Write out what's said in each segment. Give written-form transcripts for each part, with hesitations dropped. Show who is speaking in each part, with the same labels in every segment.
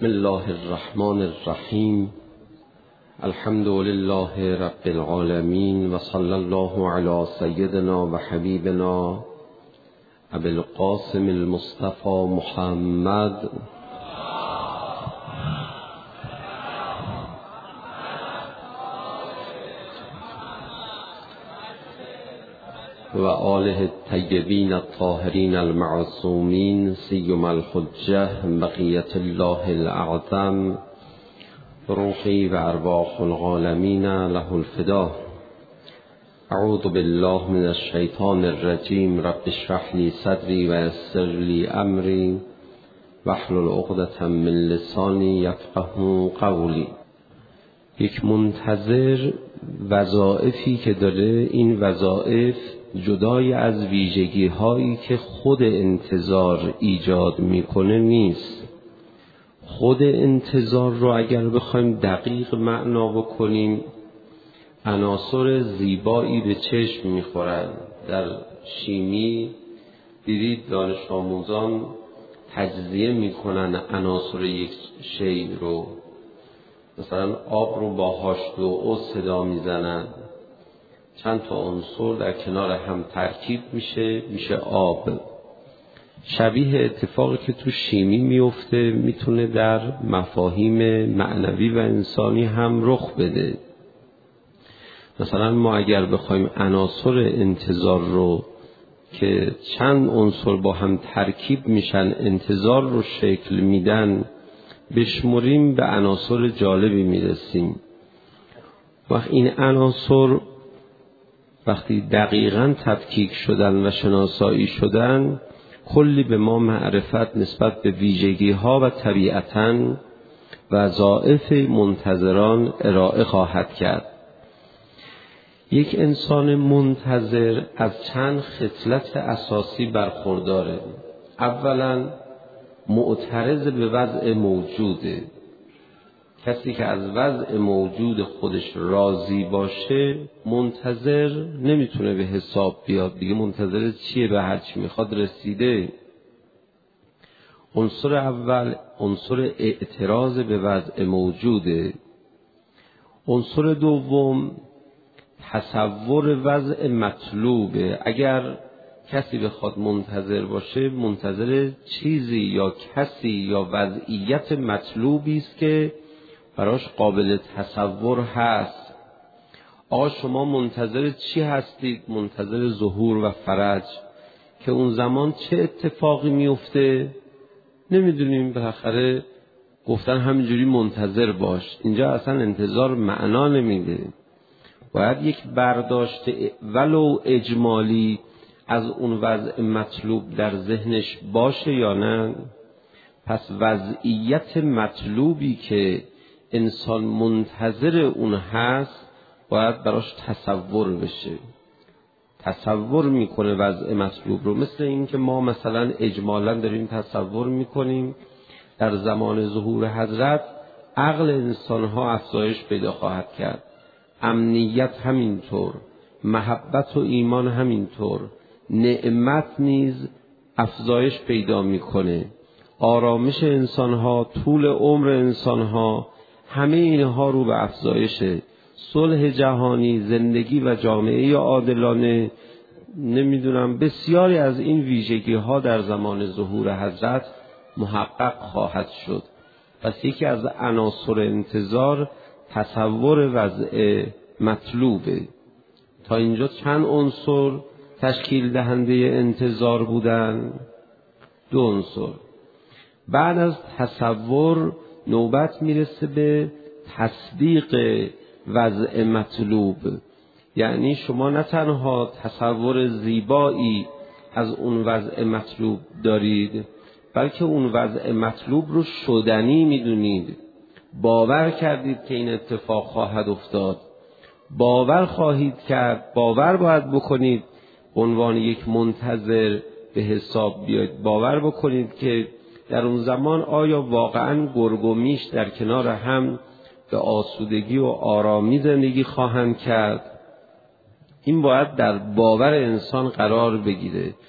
Speaker 1: بسم الله الرحمن الرحیم. الحمد لله رب العالمین و صلی الله علی سیدنا و حبیبنا ابی القاسم المصطفى محمد و آله الطیبین الطاهرین المعصومین سیما الحجة بقیة الله الاعظم روحی و ارواح العالمین له الفدا. اعوذ بالله من الشیطان الرجیم. رب اشرح لی صدری و یسر لی امری واحلل عقدة من لسانی یفقهوا قولی. یک منتظر وظایفی که داره، این وظایف جدای از ویژگی هایی که خود انتظار ایجاد میکنه نیست. خود انتظار رو اگر بخوایم دقیق معنا بکنیم، عناصر زیبایی به چشم میخورن. در شیمی دیدید دانش آموزان تجزیه میکنن عناصر یک شی رو. مثلا آب رو با H2O صدا میزنن، چند تا عنصر در کنار هم ترکیب میشه آب. شبیه اتفاقی که تو شیمی میفته میتونه در مفاهیم معنوی و انسانی هم رخ بده. مثلا ما اگر بخوایم عناصر انتظار رو که چند عنصر با هم ترکیب میشن انتظار رو شکل میدن بشمریم، به عناصر جالبی میرسیم. وقت این عناصر وقتی دقیقاً تفکیک شدن و شناسایی شدن، کلی به ما معرفت نسبت به ویژگی ها و طبیعتاً وظایف منتظران ارائه خواهد کرد. یک انسان منتظر از چند خصلت اساسی برخورداره. اولاً معترض به وضع موجوده. کسی که از وضع موجود خودش راضی باشه منتظر نمیتونه به حساب بیاد. دیگه منتظر چیه؟ به هر چی میخواد رسیده. عنصر اول عنصر اعتراض به وضع موجوده. عنصر دوم تصور وضع مطلوبه. اگر کسی بخواد منتظر باشه، منتظر چیزی یا کسی یا وضعیت مطلوبی است که براش قابل تصور هست. آقا شما منتظر چی هستید؟ منتظر ظهور و فرج، که اون زمان چه اتفاقی میفته نمیدونیم. بالاخره گفتن همینجوری منتظر باش. اینجا اصلا انتظار معنا نمیده. باید یک برداشت ولو اجمالی از اون وضع مطلوب در ذهنش باشه یا نه. پس وضعیت مطلوبی که انسان منتظر اون هست باید براش تصور بشه. تصور میکنه وضع مطلوب رو. مثل این که ما مثلا اجمالا داریم تصور میکنیم در زمان ظهور حضرت عقل انسانها افزایش پیدا خواهد کرد، امنیت همینطور، محبت و ایمان همینطور، نعمت نیز افزایش پیدا میکنه، آرامش انسانها، طول عمر انسانها، همه اینها رو به افزایشه. صلح جهانی، زندگی و جامعه عادلانه، نمیدونم بسیاری از این ویژگی ها در زمان ظهور حضرت محقق خواهد شد. پس یکی از عناصر انتظار تصور وضع مطلوبه. تا اینجا چند عنصر تشکیل دهنده انتظار بودن؟ 2 عنصر. بعد از تصور نوبت میرسه به تصدیق وضع مطلوب. یعنی شما نه تنها تصور زیبایی از اون وضع مطلوب دارید، بلکه اون وضع مطلوب رو شدنی میدونید. باور کردید که این اتفاق خواهد افتاد، باور خواهید کرد، باور باید بکنید به عنوان یک منتظر به حساب بیاید. باور بکنید که در اون زمان آیا واقعاً گرگ و میش در کنار هم به آسودگی و آرامی زندگی خواهند کرد. این باید در باور انسان قرار بگیره.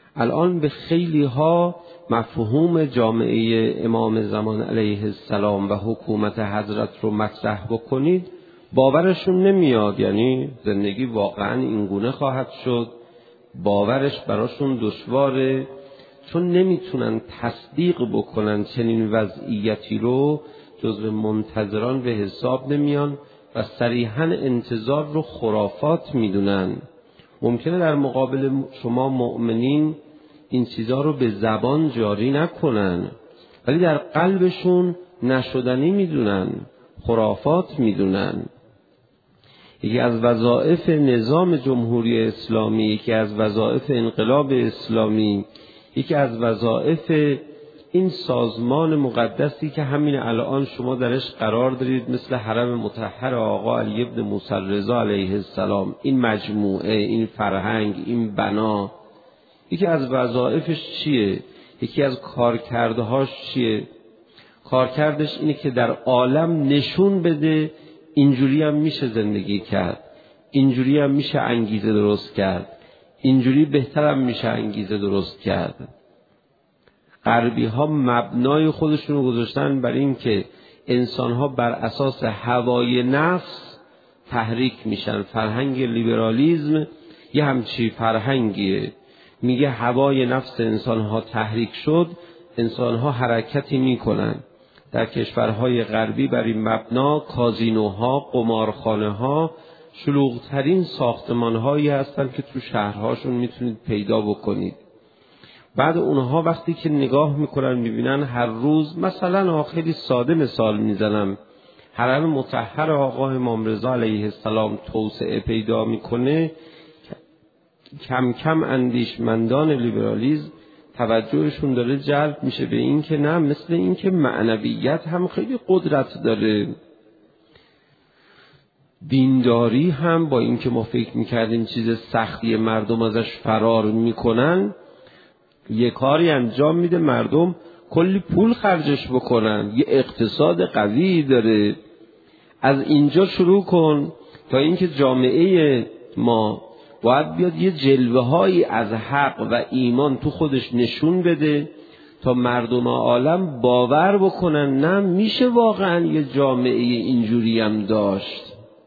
Speaker 1: الان به خیلی ها مفهوم جامعه امام زمان علیه السلام و حکومت حضرت رو مطرح بکنید باورشون نمیاد، یعنی زندگی واقعا اینگونه خواهد شد، باورش براشون دشواره، چون نمیتونن تصدیق بکنن چنین وضعیتی رو، جزو منتظران به حساب نمیان و صریحاً انتظار رو خرافات میدونن. ممکنه در مقابل شما مؤمنین این چیزها رو به زبان جاری نکنن، ولی در قلبشون نشدنی میدونن، خرافات میدونن. یکی از وظایف نظام جمهوری اسلامی، یکی از وظایف انقلاب اسلامی، یکی از وظایف این سازمان مقدسی که همین الان شما درش قرار دارید، مثل حرم مطهر آقا علی ابن موسی رضا علیه السلام، این مجموعه، این فرهنگ، این بنا، یکی از وظایفش چیه؟ یکی از کارکردهاش چیه؟ کارکردش اینه که در عالم نشون بده اینجوری هم میشه زندگی کرد، اینجوری هم میشه انگیزه درست کرد، اینجوری بهتر هم میشه انگیزه درست کرد. غربی ها مبنای خودشون رو گذاشتن بر این که انسان ها بر اساس هوای نفس تحریک میشن. فرهنگ لیبرالیسم یه همچی فرهنگیه، میگه هوای نفس انسان ها تحریک شد، انسان ها حرکتی میکنن. در کشورهای غربی بر این مبنا کازینوها، قمارخانه ها شلوغترین ساختمان هایی هستن که تو شهرهاشون میتونید پیدا بکنید. بعد اونها وقتی که نگاه میکنن میبینن هر روز، مثلا خیلی ساده مثال میزنم، حرم مطهر آقا امام رضا علیه السلام توسعه پیدا میکنه، کم کم اندیشمندان لیبرالیسم توجهشون داره جلب میشه به این که نه، مثل این که معنویت هم خیلی قدرت داره. دینداری هم با این که ما فکر میکردیم چیز سختی، مردم ازش فرار میکنن، یه کاری انجام میده مردم کلی پول خرجش بکنن، یه اقتصاد قوی داره. از اینجا شروع کن تا اینکه جامعه ما باید بیاد یه جلوه هایی از حق و ایمان تو خودش نشون بده تا مردم عالم باور بکنن نه میشه واقعا یه جامعه اینجوری هم داشت.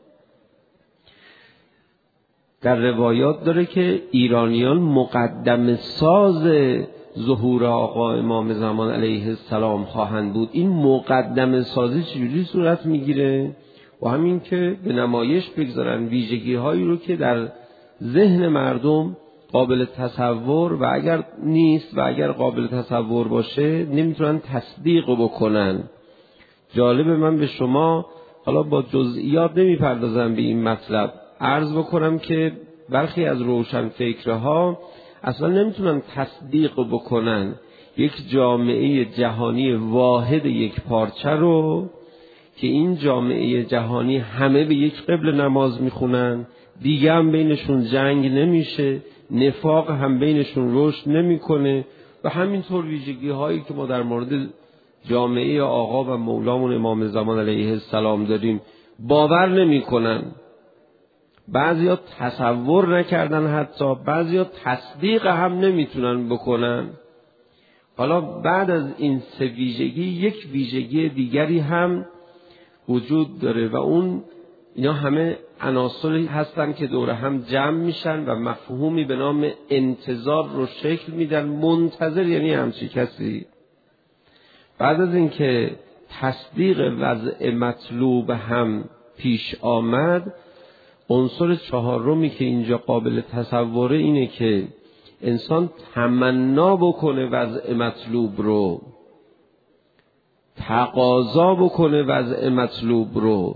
Speaker 1: در روایات داره که ایرانیان مقدم ساز ظهور آقا امام زمان علیه السلام خواهند بود. این مقدم سازی چجوری صورت میگیره؟ و همین که به نمایش بگذارن ویژگی هایی رو که در ذهن مردم قابل تصور و اگر نیست و اگر قابل تصور باشه نمیتونن تصدیق بکنن. جالب، من به شما حالا با جزئیات نمیپردازم به این مطلب، عرض بکنم که برخی از روشنفکرها اصلا نمیتونن تصدیق بکنن یک جامعه جهانی واحد یک پارچه رو که این جامعه جهانی همه به یک قبل نماز میخونن، دیگه هم بینشون جنگ نمیشه، نفاق هم بینشون رشد نمیکنه و همینطور ویژگی هایی که ما در مورد جامعه آقا و مولامون امام زمان علیه السلام داریم باور نمیکنن. بعضیا تصور نکردن، حتی بعضیا تصدیق هم نمیتونن بکنن. حالا بعد از این سه ویژگی یک ویژگی دیگری هم وجود داره و اون اینا همه عناصری هستن که دور هم جمع میشن و مفهومی به نام انتظار رو شکل میدن. منتظر یعنی همچی کسی بعد از اینکه تصدیق وضع مطلوب هم پیش آمد، عنصر چهارمی که اینجا قابل تصوره اینه که انسان تمنا بکنه وضع مطلوب رو، تقاضا بکنه وضع مطلوب رو.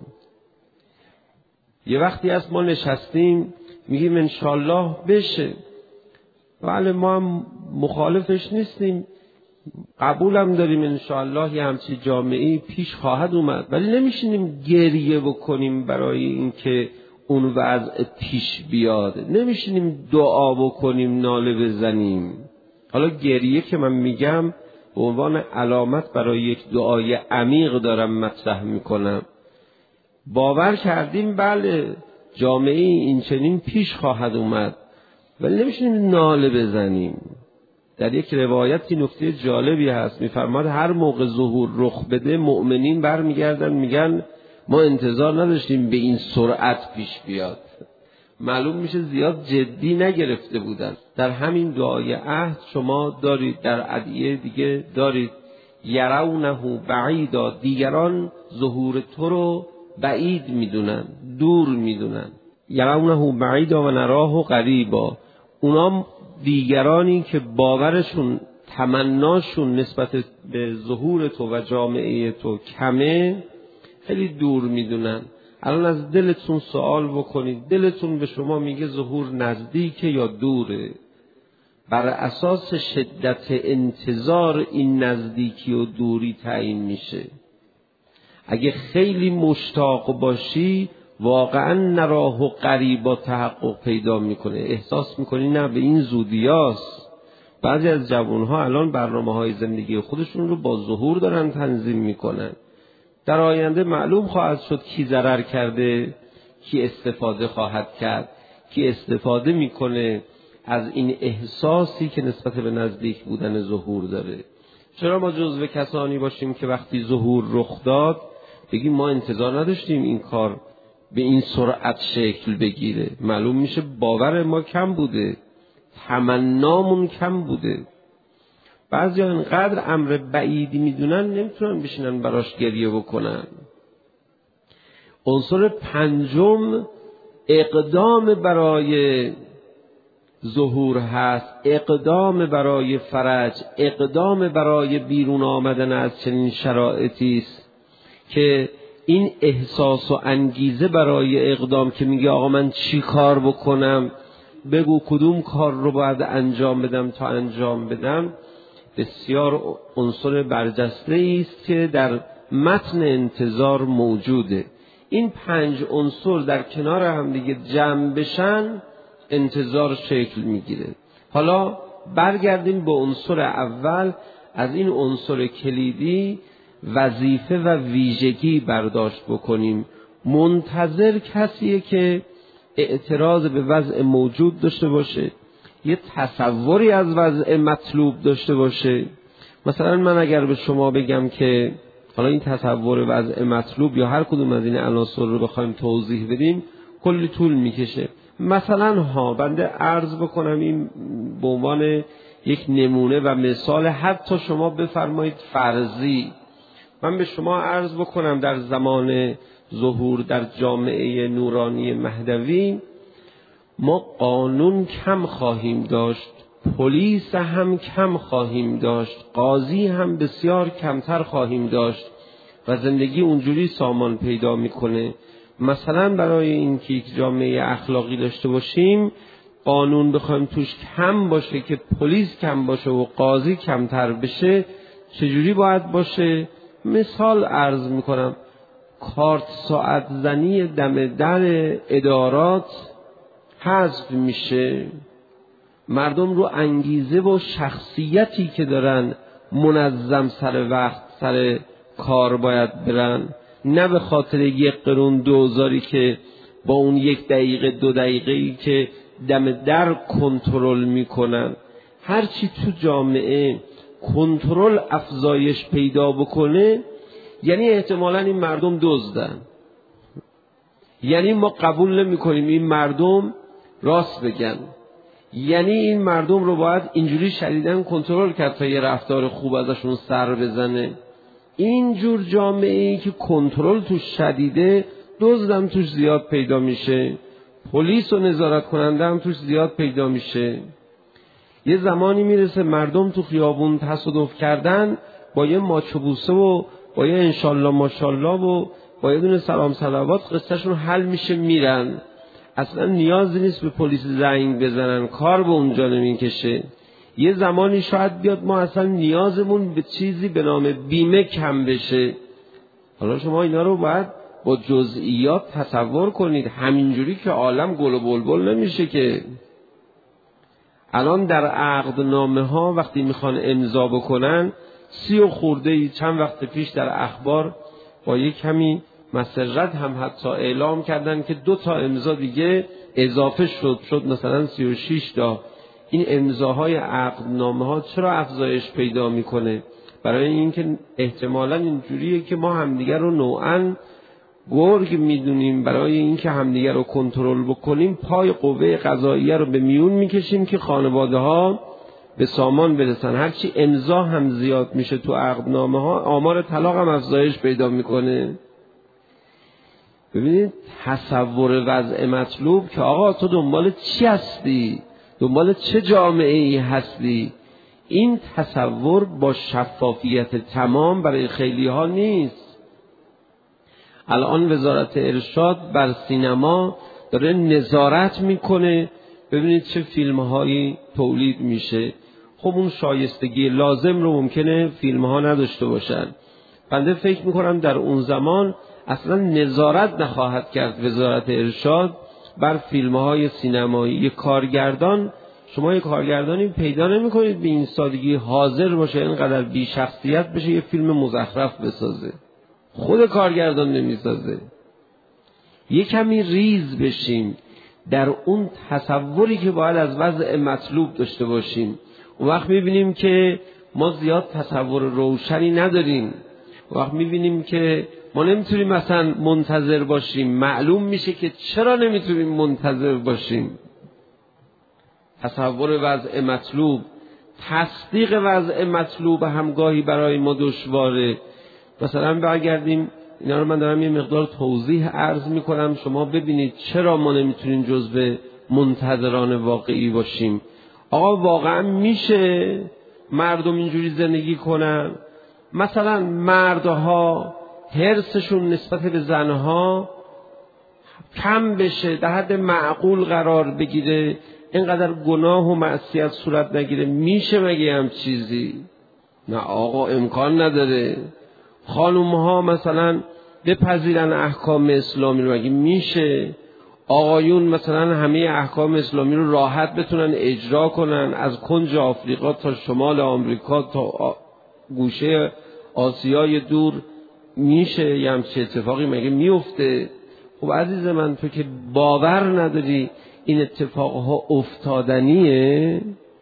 Speaker 1: یه وقتی از ما نشستیم میگیم انشالله بشه، ولی ما هم مخالفش نیستیم، قبولم داریم انشالله یه همچی جامعه پیش خواهد اومد، ولی نمیشینیم گریه بکنیم برای اینکه اون وضع پیش بیاد، نمیشینیم دعا بکنیم، ناله بزنیم. حالا گریه که من میگم به عنوان علامت برای یک دعای عمیق دارم مطرح میکنم. باور کردیم بله جامعه این چنین پیش خواهد اومد، ولی نمیشینیم ناله بزنیم. در یک روایتی نکته جالبی هست، میفرماد هر موقع ظهور رخ بده مؤمنین برمیگردن میگن ما انتظار نداشتیم به این سرعت پیش بیاد. معلوم میشه زیاد جدی نگرفته بودن. در همین دعای عهد شما دارید، در ادعیه دیگه دارید یرونه بعیدا، دیگران ظهور تو رو بعید میدونن، دور میدونن. یرونه بعیدا و نراه قریبا، اونا دیگرانی که باورشون تمناشون نسبت به ظهور تو و جامعه تو کمه خیلی دور میدونن. الان از دلتون سوال بکنید، دلتون به شما میگه ظهور نزدیکه یا دوره؟ بر اساس شدت انتظار این نزدیکی و دوری تعیین میشه. اگه خیلی مشتاق باشی واقعا نراه و قریبا تحقق پیدا میکنه، احساس میکنی نه به این زودیاست. بعضی از جوانها الان برنامه‌های زندگی خودشون رو با ظهور دارن تنظیم میکنن. در آینده معلوم خواهد شد کی ضرر کرده، کی استفاده خواهد کرد، کی استفاده میکنه از این احساسی که نسبت به نزدیک بودن ظهور داره. چرا ما جزو کسانی باشیم که وقتی ظهور رخ داد بگیم ما انتظار نداشتیم این کار به این سرعت شکل بگیره؟ معلوم میشه باور ما کم بوده، تمنامون کم بوده. بعضی ها اینقدر امر بعیدی میدونن نمیتونن بشینن براش گریه بکنن. عنصر پنجم اقدام برای ظهور هست، اقدام برای فرج، اقدام برای بیرون آمدن از چنین شرایطی است که این احساس و انگیزه برای اقدام که میگه آقا من چی کار بکنم، بگو کدوم کار رو باید انجام بدم تا انجام بدم، بسیار عنصر برجسته است که در متن انتظار موجوده. این 5 عنصر در کنار هم دیگه جمع بشن انتظار شکل میگیره. حالا برگردیم به عنصر اول. از این عنصر کلیدی وظیفه و ویژگی برداشت بکنیم. منتظر کسیه که اعتراض به وضع موجود داشته باشه، یه تصوری از وضع مطلوب داشته باشه. مثلا من اگر به شما بگم که حالا این تصور وضع مطلوب یا هر کدوم از این عناصر رو بخوایم توضیح بدیم کلی طول میکشه. مثلا بنده عرض بکنم این به عنوان یک نمونه و مثال، حتی شما بفرمایید فرضی، من به شما عرض بکنم در زمان ظهور در جامعه نورانی مهدوی ما قانون کم خواهیم داشت، پلیس هم کم خواهیم داشت، قاضی هم بسیار کمتر خواهیم داشت و زندگی اونجوری سامان پیدا میکنه. مثلا برای اینکه یک جامعه اخلاقی داشته باشیم قانون بخوایم توش کم باشه که پلیس کم باشه و قاضی کمتر بشه، چجوری باید باشه؟ مثال عرض میکنم، کارت ساعت زنی دم در ادارات حذف میشه، مردم رو انگیزه و شخصیتی که دارن منظم سر وقت سر کار باید برن، نه به خاطر 1 قرون 2000 که با اون 1 دقیقه 2 دقیقه‌ای که دم در کنترل میکنن. هرچی تو جامعه کنترل افزایش پیدا بکنه یعنی احتمالاً این مردم دزدن، یعنی ما قبول نمی کنیم این مردم راست بگن، یعنی این مردم رو باید اینجوری شدیداً کنترل کرد تا یه رفتار خوب ازشون سر بزنه. اینجور جامعه‌ای که کنترل توش شدیده دزدم توش زیاد پیدا میشه، پلیس و نظارت کننده هم توش زیاد پیدا میشه. یه زمانی میرسه مردم تو خیابون تصادف کردن با یه ماچوبوسه و با یه انشالله ماشالله و با یه دونه سلام صلوات قصهشون حل میشه میرن، اصلا نیازی نیست به پلیس زنگ بزنن، کار به اونجا نمیکشه. یه زمانی شاید بیاد ما اصلا نیازمون به چیزی به نام بیمه کم بشه. حالا شما اینا رو باید با جزئیات تصور کنید، همینجوری که عالم گل و بلبل نمیشه که. الان در عقدنامه ها وقتی میخوان امضا بکنن 30 و خورده چند وقت پیش در اخبار با یک کمی مسرت هم حتی اعلام کردن که 2 تا امضا دیگه اضافه شد مثلا 36 تا. این امضاهای عقدنامه ها چرا افزایش پیدا میکنه؟ برای اینکه احتمالاً اینجوریه که ما همدیگر رو نوعاً گرگ میدونیم، برای اینکه همدیگر رو کنترل بکنیم پای قوه قضاییه رو به میون میکشیم که خانواده ها به سامان برسن. هرچی امضا هم زیاد میشه تو عقدنامه ها، آمار طلاق هم افزایش پیدا میکنه. ببینید تصور وضع مطلوب که آقا تو دنبال چی هستی؟ دنبال چه جامعه ای هستی؟ این تصور با شفافیت تمام برای خیلی ها نیست. الان وزارت ارشاد بر سینما داره نظارت میکنه، ببینید چه فیلم هایی تولید میشه. خب اون شایستگی لازم رو ممکنه فیلم ها نداشته باشن. بنده فکر میکنم در اون زمان اصلا نظارت نخواهد کرد وزارت ارشاد بر فیلم های سینمایی. یک کارگردان، شما یک کارگردانی پیدا نمی کنید به این سادگی حاضر باشه اینقدر بی شخصیت بشه یه فیلم مزخرف بسازه. خود کارگردان نمیسازه. یه کمی ریز بشیم در اون تصوری که باید از وضع مطلوب داشته باشیم. اون وقت میبینیم که ما زیاد تصور روشنی نداریم. اون وقت میبینیم که ما نمیتونیم مثلا منتظر باشیم. معلوم میشه که چرا نمیتونیم منتظر باشیم. تصور وضع مطلوب، تصدیق وضع مطلوب همگاهی برای ما دشواره. مثلا برگردیم، اینا رو من دارم یه مقدار توضیح عرض میکنم، شما ببینید چرا ما نمیتونیم جزو منتظران واقعی باشیم. آقا واقعا میشه مردم اینجوری زندگی کنن؟ مثلا مردها حرصشون نسبت به زنها کم بشه، در حد معقول قرار بگیره، اینقدر گناه و معصیت صورت نگیره؟ میشه مگه هم چیزی؟ نه آقا، امکان نداره. خانوم ها مثلا بپذیرن احکام اسلامی رو، مگه میشه؟ آقایون مثلا همه احکام اسلامی رو راحت بتونن اجرا کنن، از کنج آفریقا تا شمال آمریکا تا گوشه آسیای دور؟ میشه یه همچه اتفاقی مگه میفته؟ خب عزیز من، تو که باور نداری این اتفاقها افتادنیه،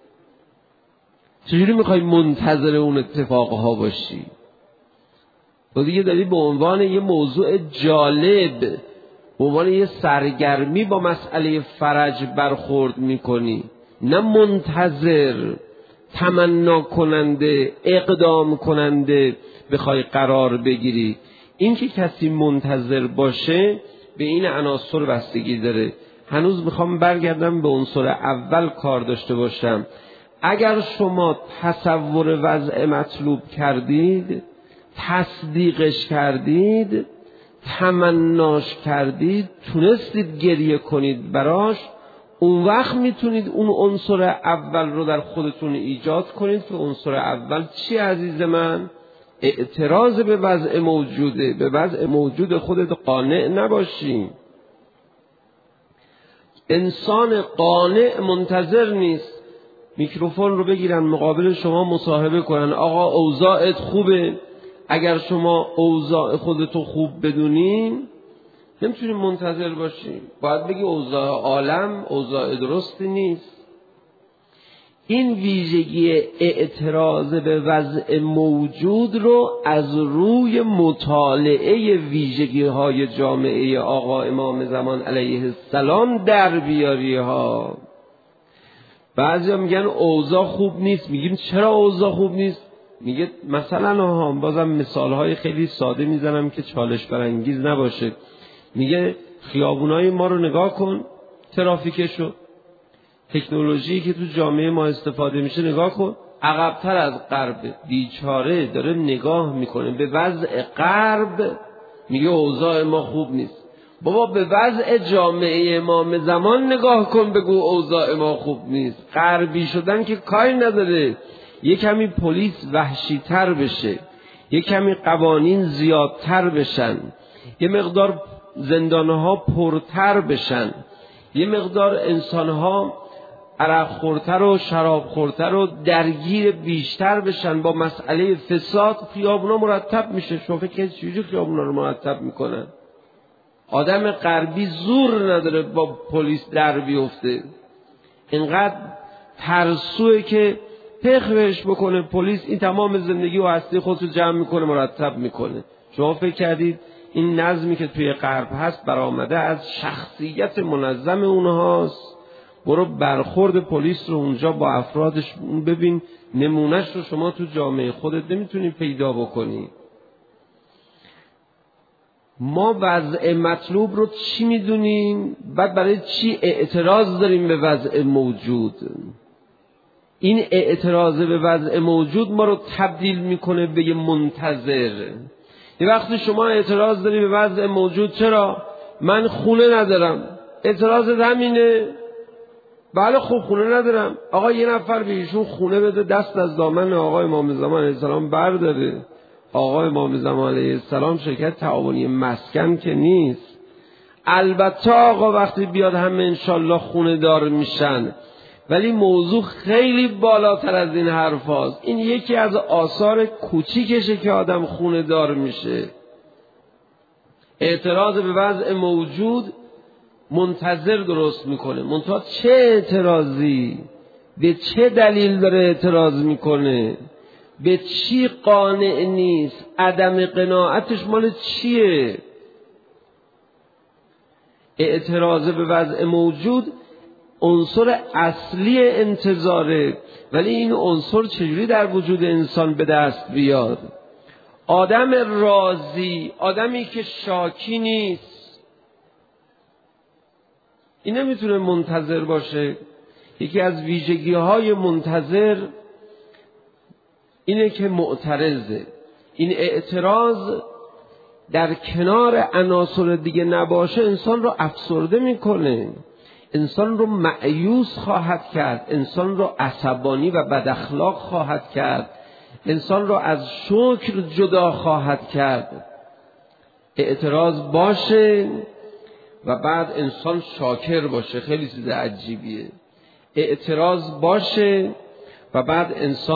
Speaker 1: چجوری میخوای منتظر اون اتفاقها باشی؟ تو دیگه داری به عنوان یه موضوع جالب، به عنوان یه سرگرمی با مسئله فرج برخورد میکنی، نه منتظر، تمنا کننده، اقدام کننده بخوای قرار بگیری. این که کسی منتظر باشه به این عناصر بستگی داره. هنوز میخوام برگردم به عنصر اول کار داشته باشم. اگر شما تصور وضع مطلوب کردید، تصدیقش کردید، تمناش کردید، تونستید گریه کنید براش، اون وقت میتونید اون عنصر اول رو در خودتون ایجاد کنید که عنصر اول چی عزیز من؟ اعتراض به وضع موجوده. به وضع موجود خودت قانع نباشی. انسان قانع منتظر نیست. میکروفون رو بگیرن مقابل شما مصاحبه کنن، آقا اوضاعت خوبه. اگر شما اوضاع خودتو خوب بدونین نمیتونیم منتظر باشیم، باید بگی اوضاع عالم اوضاع درستی نیست. این ویژگی اعتراض به وضع موجود رو از روی مطالعه ویژگی های جامعه آقا امام زمان علیه السلام در بیاری ها. بعضی ها میگن اوضاع خوب نیست. میگیم چرا اوضاع خوب نیست؟ میگه مثلا بازم مثال های خیلی ساده میزنم که چالش برانگیز نباشه. میگه خیابونای ما رو نگاه کن، ترافیکشو، تکنولوژی که تو جامعه ما استفاده میشه نگاه کن، عقب‌تر از غرب. بیچاره داره نگاه میکنه به وضع غرب، میگه اوضاع ما خوب نیست. بابا به وضع جامعه امام زمان نگاه کن بگو اوضاع ما خوب نیست. غربی شدن که کاری نداره. یه کمی پلیس وحشی‌تر بشه، یه کمی قوانین زیادتر بشن، یه مقدار زندانها پرتر بشن، یه مقدار انسانها عرق خورتر و شراب خورتر و درگیر بیشتر بشن با مسئله فساد، خیابونا مرتب میشه. شما فکر چجوری خیابونا رو مرتب میکنن؟ آدم غربی زور نداره با پلیس در بیفته. اینقدر ترسوه که پخش بکنه پلیس این تمام زندگی و هستی خودش رو جمع میکنه مرتب میکنه. شما فکر کردید این نظمی که توی غرب هست برآمده از شخصیت منظم اونهاست؟ برو برخورد پلیس رو اونجا با افرادش ببین، نمونهش رو شما تو جامعه خودت نمیتونی پیدا بکنی. ما وضع مطلوب رو چی میدونیم؟ بعد برای چی اعتراض داریم به وضع موجود؟ این اعتراض به وضع موجود ما رو تبدیل میکنه به یه منتظر. یه وقتی شما اعتراض داری به وضع موجود، چرا؟ من خونه ندارم. اعتراضت همینه؟ بله خب خونه ندارم. آقا یه نفر به ایشون خونه بده، دست از دامن آقا امام زمان علیه السلام برداره. آقا امام زمان علیه السلام شرکت تعاونی مسکن که نیست. البته آقا وقتی بیاد همه انشالله خونه دار میشن، ولی موضوع خیلی بالاتر از این حرف هاست. این یکی از آثار کوچیکشه که آدم خونه دار میشه. اعتراض به وضع موجود منتظر درست میکنه. منتها چه اعتراضی؟ به چه دلیل داره اعتراض میکنه؟ به چی قانع نیست؟ عدم قناعتش مال چیه؟ اعتراض به وضع موجود عنصر اصلی انتظاره، ولی این عنصر چجوری در وجود انسان به دست بیاد؟ آدم راضی، آدمی که شاکی نیست، این نمیتونه منتظر باشه. یکی از ویژگی‌های منتظر اینه که معترضه. این اعتراض در کنار عناصر دیگه نباشه انسان رو افسرده میکنه، انسان رو مایوس خواهد کرد، انسان رو عصبانی و بد اخلاق خواهد کرد، انسان رو از شکر جدا خواهد کرد. اعتراض باشه و بعد انسان شاکر باشه، خیلی چیز عجیبیه. اعتراض باشه و بعد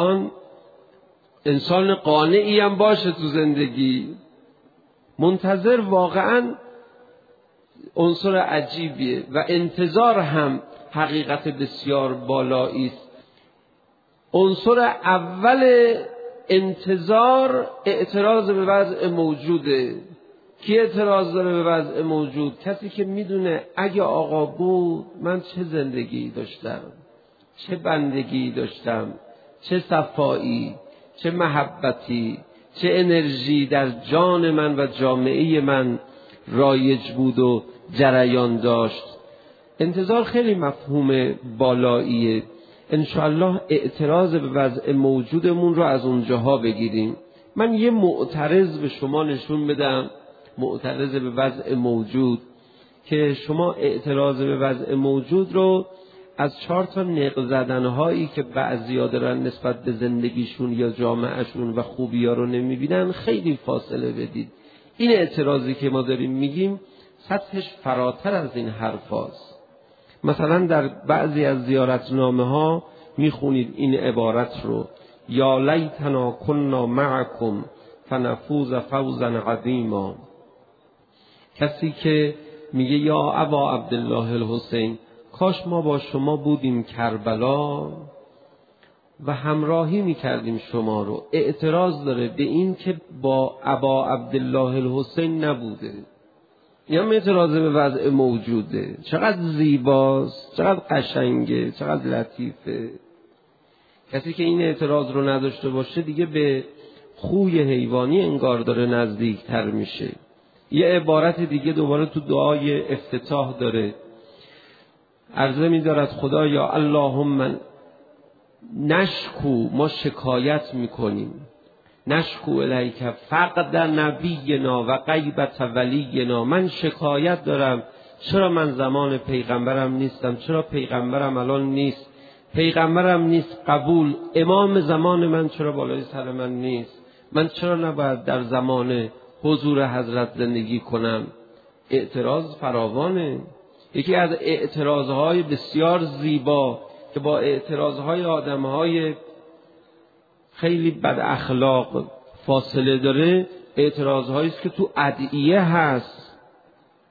Speaker 1: انسان قانعی هم باشه تو زندگی. منتظر واقعاً عنصر عجیبیه و انتظار هم حقیقت بسیار بالایی است. عنصر اول انتظار اعتراض به وضع موجوده. کی اعتراض داره به وضع موجود؟ کسی که میدونه اگه آقا بود من چه زندگی داشتم، چه بندگی داشتم، چه صفایی، چه محبتی، چه انرژی در جان من و جامعه من رایج بود و جریان داشت. انتظار خیلی مفهوم بالاییه. انشاءالله اعتراض به وضع موجودمون رو از اونجاها بگیریم. من یه معترض به شما نشون بدم، معترض به وضع موجود، که شما اعتراض به وضع موجود رو از 4 تا نق زدنهایی که بعضیا دارن نسبت به زندگیشون یا جامعهشون و خوبی‌ها رو نمیبینن خیلی فاصله بدید. این اعتراضی که ما داریم میگیم سطحش فراتر از این حرف هاست. مثلا در بعضی از زیارتنامه‌ها میخونید این عبارت رو: یا لیتنا کنا معکم فنفوز فوزا عظیما. کسی که میگه یا ابا عبدالله الحسین، کاش ما با شما بودیم کربلا و همراهی میکردیم شما رو. اعتراض داره به این که با ابا عبدالله الحسین نبوده. یا اعتراض به وضع موجوده. چقدر زیباست، چقدر قشنگه، چقدر لطیفه. کسی که این اعتراض رو نداشته باشه دیگه به خوی حیوانی انگار داره نزدیکتر میشه. یه عبارت دیگه دوباره تو دعای افتتاح داره، عرضه می‌دارد خدایا اللهم نشکو، ما شکایت میکنیم، نشکو الیک فقد نبینا و غیبت ولینا. من شکایت دارم چرا من زمان پیغمبرم نیستم، چرا پیغمبرم الان نیست، پیغمبرم نیست قبول، امام زمان من چرا بالای سر من نیست، من چرا نباید در زمان حضور حضرت زندگی کنم. اعتراض فراوانه. یکی از اعتراضهای بسیار زیبا که با اعتراضهای آدمهای خیلی بد اخلاق فاصله داره، اعتراضهایی است که تو ادعیه هست.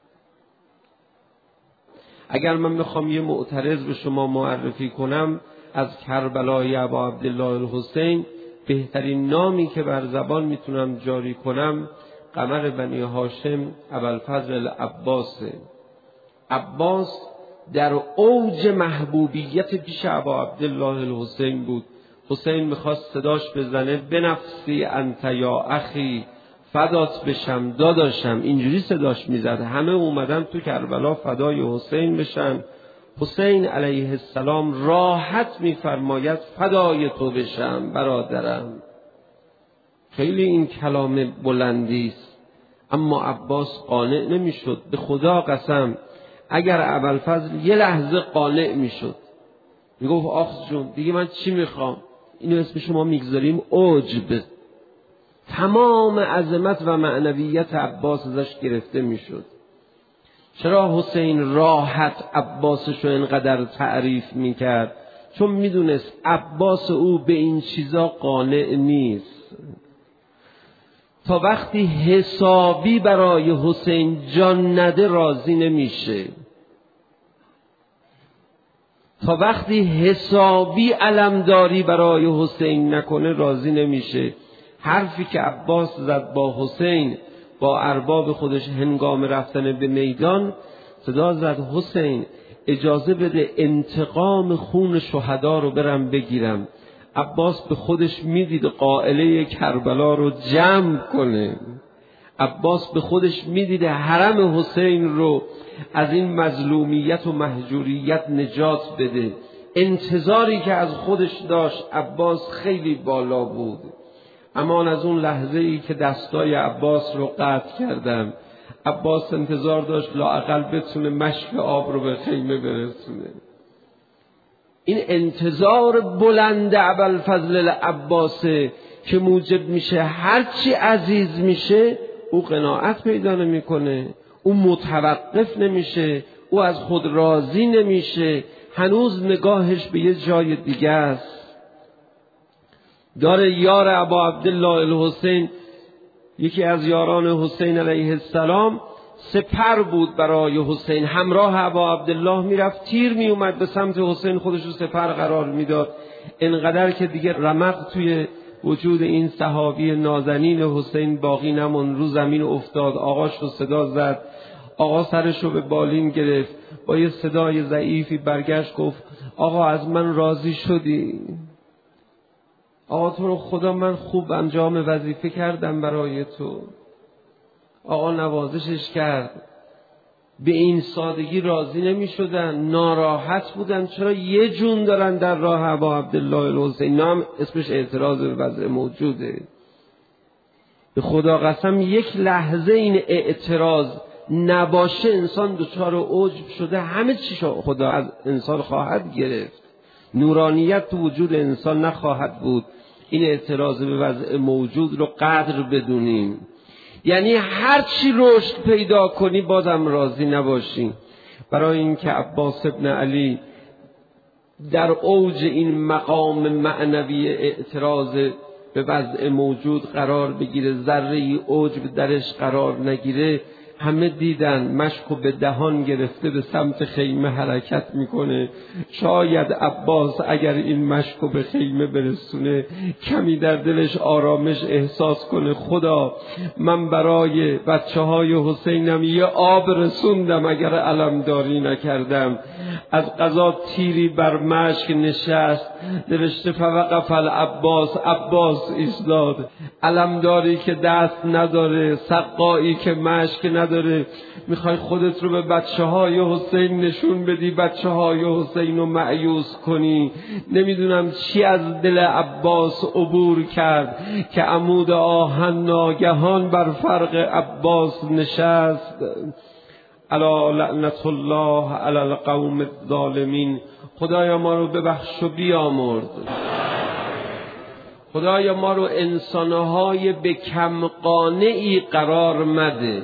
Speaker 1: اگر من بخوام یه معترض به شما معرفی کنم، از کربلای ابا عبدالله الحسین بهترین نامی که بر زبان میتونم جاری کنم قمر بنی هاشم ابوالفضل العباس. عباس در اوج محبوبیت پیش ابا عبدالله الحسین بود. حسین میخواست صداش بزنه بنفسی انت یا اخی، فدات بشم داداشم، اینجوری صداش میزد. همه اومدن تو کربلا فدای حسین بشن. حسین علیه السلام راحت میفرماید فدای تو بشم برادرم. خیلی این کلام بلندی است، اما عباس قانع نمیشد. به خدا قسم اگر ابوالفضل یه لحظه قانع میشد میگفت آخ جون دیگه من چی میخوام، اینو اسم شما میگذاریم عجب، تمام عظمت و معنویت عباس ازش گرفته میشد. چرا حسین راحت عباسش رو اینقدر تعریف میکرد؟ چون میدونست عباس او به این چیزا قانع نیست. تا وقتی حسابی برای حسین جان نده راضی نمیشه، تا وقتی حسابی علمداری برای حسین نکنه راضی نمیشه. حرفی که عباس زد با حسین، با ارباب خودش هنگام رفتن به میدان، صدا زد حسین اجازه بده انتقام خون شهدا رو برم بگیرم. عباس به خودش میدید قائله کربلا رو جمع کنه. عباس به خودش میدید حرم حسین رو از این مظلومیت و محجوریت نجات بده. انتظاری که از خودش داشت عباس خیلی بالا بود. اما از اون لحظه ای که دستای عباس رو قطع کردم، عباس انتظار داشت لااقل بتونه مشک آب رو به خیمه برسونه. این انتظار بلند ابوالفضل العباسه که موجب میشه هرچی عزیز میشه او قناعت پیدا نمیکنه، او متوقف نمیشه، او از خود راضی نمیشه، هنوز نگاهش به یه جای دیگه است. داره یار ابا عبدالله الحسین، یکی از یاران حسین علیه السلام، سپر بود برای حسین، همراه ابا عبدالله میرفت، تیر میومد به سمت حسین خودش رو سپر قرار میداد. انقدر که دیگه رمق توی وجود این صحابی نازنین حسین باقی نمون، رو زمین افتاد، آقاش رو صدا زد. آقا سرش رو به بالین گرفت، با یه صدای ضعیفی برگشت گفت آقا از من راضی شدی؟ آقا تو رو خدا من خوب انجام وظیفه کردم برای تو. آقا نوازشش کرد. به این سادگی راضی نمی شدن، ناراحت بودن. چرا یه جون دارن در راه ابا عبدالله الحسین؟ نام اسمش اعتراض به وضع موجوده. به خدا قسم یک لحظه این اعتراض نباشه انسان دچار عجب شده، همه چی خدا از انسان خواهد گرفت، نورانیت تو وجود انسان نخواهد بود. این اعتراض به وضع موجود رو قدر بدونیم، یعنی هر چی رشد پیدا کنی بازم راضی نباشی. برای اینکه عباس ابن علی در اوج این مقام معنوی اعتراض به وضع موجود قرار بگیره، ذره عجب درش قرار نگیره، همه دیدن مشکو به دهان گرفته به سمت خیمه حرکت میکنه. شاید عباس اگر این مشکو به خیمه برسونه کمی در دلش آرامش احساس کنه، خدا من برای بچه های حسینم یه آب رسوندم اگر علمداری نکردم. از قضا تیری بر مشک نشست، نوشته فوقف العباس، عباس ایستاد. علمداری که دست نداره، سقایی که مشک نداره، میخوای خودت رو به بچه های حسین نشون بدی، بچه های حسین رو مایوس کنی. نمیدونم چی از دل عباس عبور کرد که عمود آهن ناگهان بر فرق عباس نشست. الا لعنت الله علی القوم الظالمین. خدایا ما رو ببخش و بیامرز. خدایا ما رو انسانهای به کم قانعی قرار مده.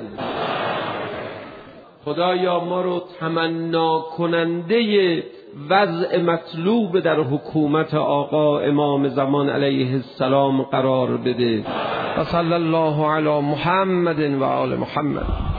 Speaker 1: خدایا ما رو تمنا کننده وضع مطلوب در حکومت آقا امام زمان علیه السلام قرار بده. و صلی الله علی محمد و آل محمد.